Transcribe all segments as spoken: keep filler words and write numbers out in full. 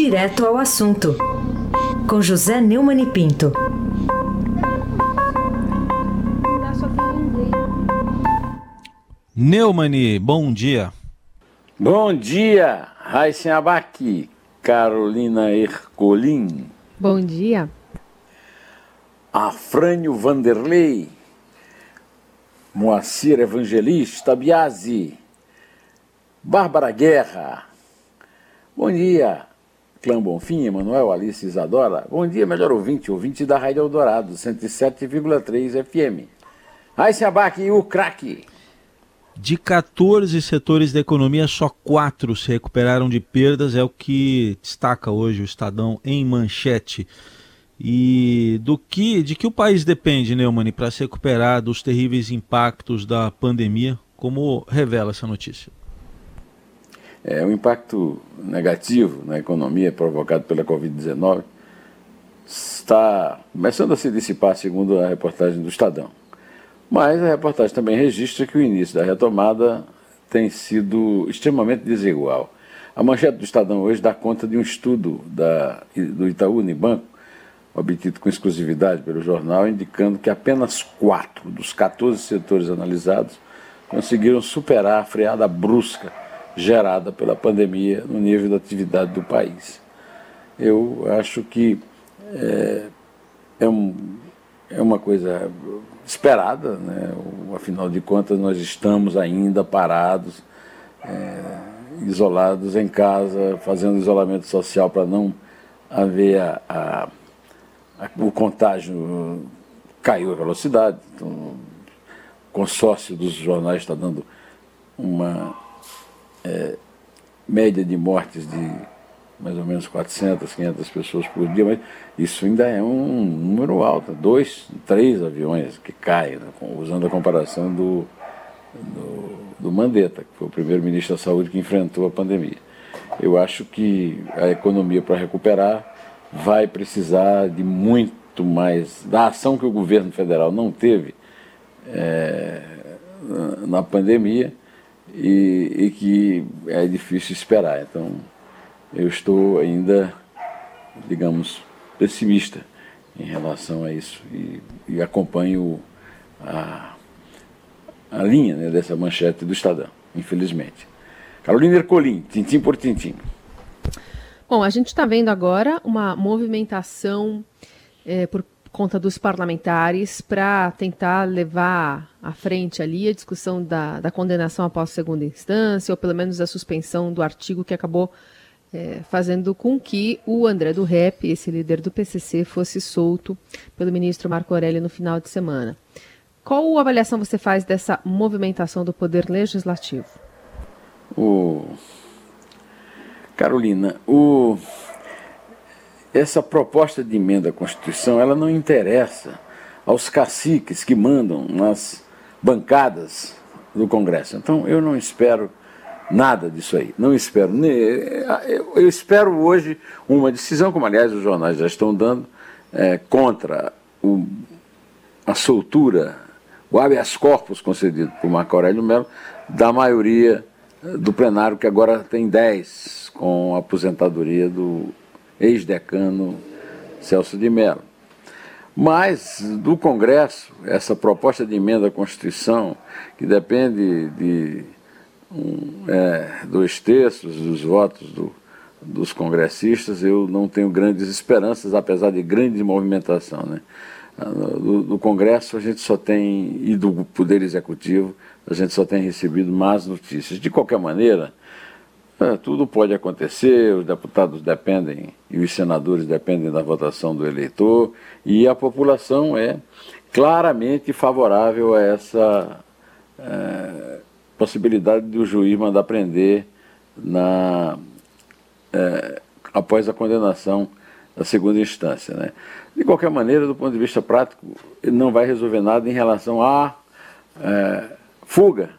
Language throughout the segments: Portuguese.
Direto ao assunto, com José Neumann e Pinto. Neumann, bom dia. Bom dia, Raíssen Abac, Carolina Ercolim. Bom dia. Afrânio Vanderlei, Moacir Evangelista Biasi, Bárbara Guerra. Bom dia, Clã Bonfim, Emanuel, Alice Isadora. Bom dia, melhor ouvinte, ouvinte da Rádio Eldorado, cento e sete vírgula três F M. Raíssen Abac e o craque. De quatorze setores da economia, só quatro se recuperaram de perdas, é o que destaca hoje o Estadão em manchete. E do que, de que o país depende, Neumann, para se recuperar dos terríveis impactos da pandemia, como revela essa notícia? É, o impacto negativo na economia provocado pela covid dezenove está começando a se dissipar, segundo a reportagem do Estadão. Mas a reportagem também registra que o início da retomada tem sido extremamente desigual. A manchete do Estadão hoje dá conta de um estudo da, do Itaú Unibanco, obtido com exclusividade pelo jornal, indicando que apenas quatro dos quatorze setores analisados conseguiram superar a freada brusca gerada pela pandemia no nível da atividade do país. Eu acho que é, é, um, é uma coisa esperada, né? Afinal de contas nós estamos ainda parados, é, isolados em casa, fazendo isolamento social para não haver a, a, a, o contágio caiu a velocidade. Então, o consórcio dos jornais está dando uma É, média de mortes de mais ou menos quatrocentas, quinhentas pessoas por dia, mas isso ainda é um número alto, dois, três aviões que caem, né, usando a comparação do, do, do Mandetta, que foi o primeiro-ministro da Saúde que enfrentou a pandemia. Eu acho que a economia, para recuperar, vai precisar de muito mais, da ação que o governo federal não teve é, na pandemia, E, e que é difícil esperar. Então, eu estou ainda, digamos, pessimista em relação a isso e, e acompanho a, a linha, né, dessa manchete do Estadão, infelizmente. Carolina Ercolim, tintim por tintim. Bom, a gente está vendo agora uma movimentação é, por conta dos parlamentares para tentar levar à frente ali a discussão da, da condenação após segunda instância, ou pelo menos a suspensão do artigo que acabou é, fazendo com que o André do Rep, esse líder do P C C, fosse solto pelo ministro Marco Aurélio no final de semana. Qual avaliação você faz dessa movimentação do Poder Legislativo? O... Carolina, o... essa proposta de emenda à Constituição, ela não interessa aos caciques que mandam nas bancadas do Congresso. Então, eu não espero nada disso aí. Não espero. Eu espero hoje uma decisão, como, aliás, os jornais já estão dando, é, contra o, a soltura, o habeas corpus concedido por Marco Aurélio Mello, da maioria do plenário, que agora tem dez, com a aposentadoria do ex-decano Celso de Mello. Mas, do Congresso, essa proposta de emenda à Constituição, que depende de um, é, dois terços dos votos do, dos congressistas, eu não tenho grandes esperanças, apesar de grande movimentação, né? Do, do Congresso a gente só tem, e do Poder Executivo, a gente só tem recebido más notícias. De qualquer maneira, É, tudo pode acontecer, os deputados dependem e os senadores dependem da votação do eleitor, e a população é claramente favorável a essa é, possibilidade do juiz mandar prender na, é, após a condenação da segunda instância, né? De qualquer maneira, do ponto de vista prático, ele não vai resolver nada em relação à é, fuga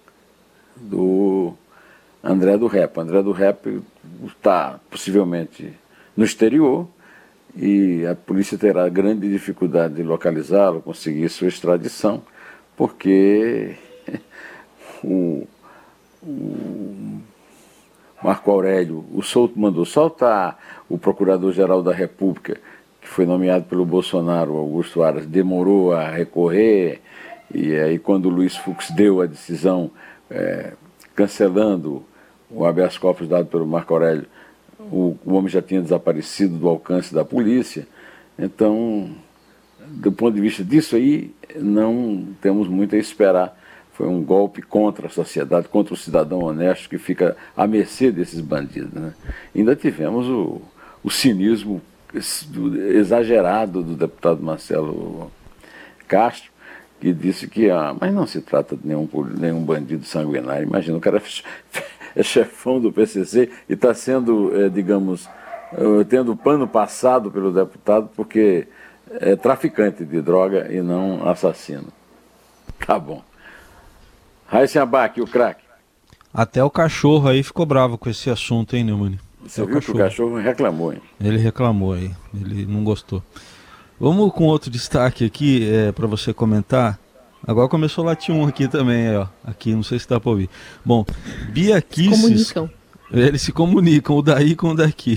do André do Rep. André do Rep está possivelmente no exterior e a polícia terá grande dificuldade de localizá-lo, conseguir sua extradição, porque o, o Marco Aurélio, o Souto mandou soltar, o Procurador-Geral da República, que foi nomeado pelo Bolsonaro, Augusto Aras, demorou a recorrer, e aí quando o Luiz Fux deu a decisão é, cancelando o habeas corpus dado pelo Marco Aurélio, o, o homem já tinha desaparecido do alcance da polícia. Então, do ponto de vista disso aí, não temos muito a esperar. Foi um golpe contra a sociedade, contra o cidadão honesto que fica à mercê desses bandidos, né? Ainda tivemos o, o cinismo exagerado do deputado Marcelo Castro, que disse que, ah, mas não se trata de nenhum, nenhum bandido sanguinário. Imagina, o cara é chefão do P C C e está sendo, é, digamos, tendo pano passado pelo deputado porque é traficante de droga e não assassino. Tá bom. Raíssa Abac, o craque. Até o cachorro aí ficou bravo com esse assunto, hein, Neumann? Você viu que o cachorro reclamou, hein? Ele reclamou aí, ele não gostou. Vamos com outro destaque aqui é, para você comentar. Agora começou a latir um aqui também, ó. Aqui, não sei se dá para ouvir. Bom, Bia Kicis... Se comunicam. Eles se comunicam, o daí com o daqui.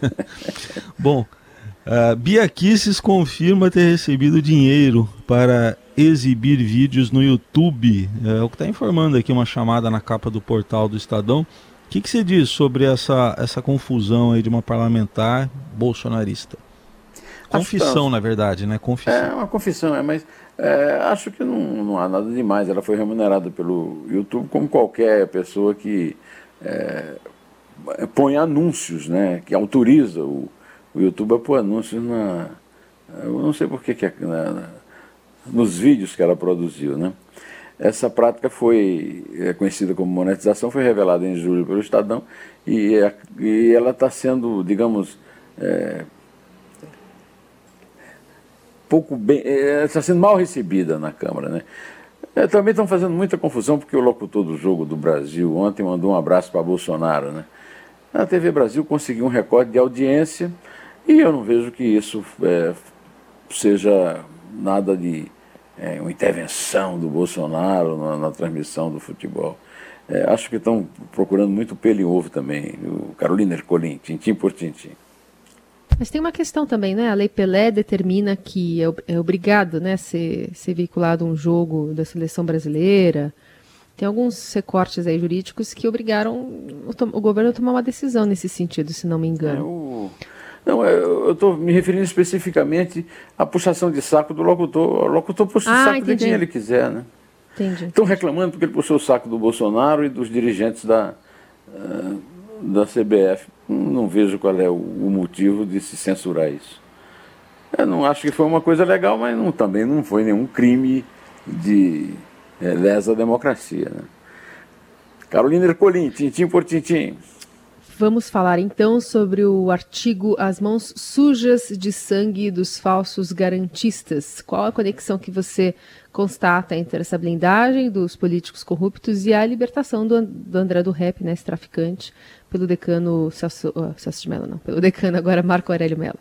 Bom, uh, Bia Kicis confirma ter recebido dinheiro para exibir vídeos no YouTube. É o que está informando aqui, uma chamada na capa do portal do Estadão. O que, que você diz sobre essa, essa confusão aí de uma parlamentar bolsonarista? Confissão, na verdade, né? Confissão. É uma confissão, é, mas é, acho que não, não há nada demais. Ela foi remunerada pelo YouTube como qualquer pessoa que é, põe anúncios, né? Que autoriza o, o YouTube a pôr anúncios na... Eu não sei por que, que é, na, nos vídeos que ela produziu, né? Essa prática foi é, conhecida como monetização, foi revelada em julho pelo Estadão e, é, e ela está sendo, digamos, é, pouco bem, é, está sendo mal recebida na Câmara, né? É, também estão fazendo muita confusão porque o locutor do Jogo do Brasil ontem mandou um abraço para Bolsonaro, né? A T V Brasil conseguiu um recorde de audiência e eu não vejo que isso é, seja nada de É, uma intervenção do Bolsonaro na, na transmissão do futebol. É, acho que estão procurando muito pelo em ovo também, o Carolina Ercolim, tintim por tintim. Mas tem uma questão também, né? A Lei Pelé determina que é, é obrigado, né, ser, ser veiculado um jogo da seleção brasileira. Tem alguns recortes aí jurídicos que obrigaram o, o governo a tomar uma decisão nesse sentido, se não me engano. É, o... Não, eu estou me referindo especificamente à puxação de saco do locutor. O locutor puxa ah, o saco entendi. de quem ele quiser, né? Entendi. Estão reclamando porque ele puxou o saco do Bolsonaro e dos dirigentes da, uh, da C B F. Não vejo qual é o, o motivo de se censurar isso. Eu não acho que foi uma coisa legal, mas não, também não foi nenhum crime de é, lesa democracia, né? Carolina Ercolim, tintim por tintim. Vamos falar então sobre o artigo As Mãos Sujas de Sangue dos Falsos Garantistas. Qual a conexão que você constata entre essa blindagem dos políticos corruptos e a libertação do, do André do Rep, né, esse traficante, pelo decano Celso, uh, Celso de Mello, não, pelo decano agora Marco Aurélio Mello?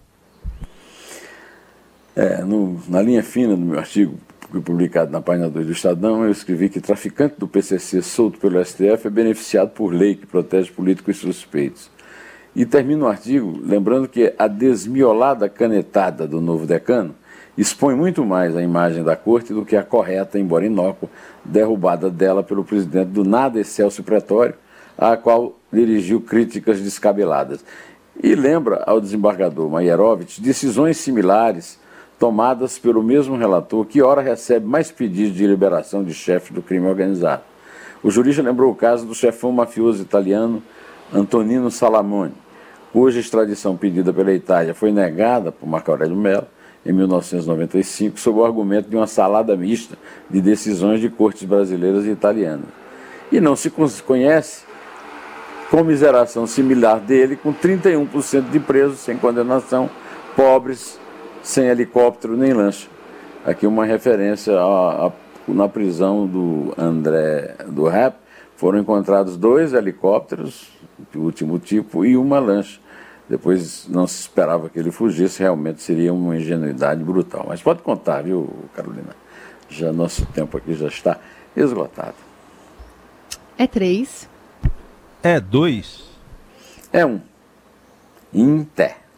É, no, na linha fina do meu artigo, publicado na página dois do Estadão, eu escrevi que traficante do P C C solto pelo S T F é beneficiado por lei que protege políticos suspeitos. E termino o artigo lembrando que a desmiolada canetada do novo decano expõe muito mais a imagem da corte do que a correta, embora inócua, derrubada dela pelo presidente do nada excelso pretório, a qual dirigiu críticas descabeladas. E lembra ao desembargador Maierovitch decisões similares tomadas pelo mesmo relator, que ora recebe mais pedidos de liberação de chefes do crime organizado. O jurista lembrou o caso do chefão mafioso italiano Antonino Salamone, cuja extradição pedida pela Itália foi negada por Marco Aurélio Mello em mil novecentos e noventa e cinco, sob o argumento de uma salada mista de decisões de cortes brasileiras e italianas. E não se conhece comiseração similar dele com trinta e um por cento de presos sem condenação, pobres, sem helicóptero nem lancha. Aqui uma referência a, a, na prisão do André do Rep, foram encontrados dois helicópteros, do último tipo, e uma lancha. Depois não se esperava que ele fugisse, realmente seria uma ingenuidade brutal. Mas pode contar, viu, Carolina? Já nosso tempo aqui já está esgotado. É três. É dois. é um. Inter.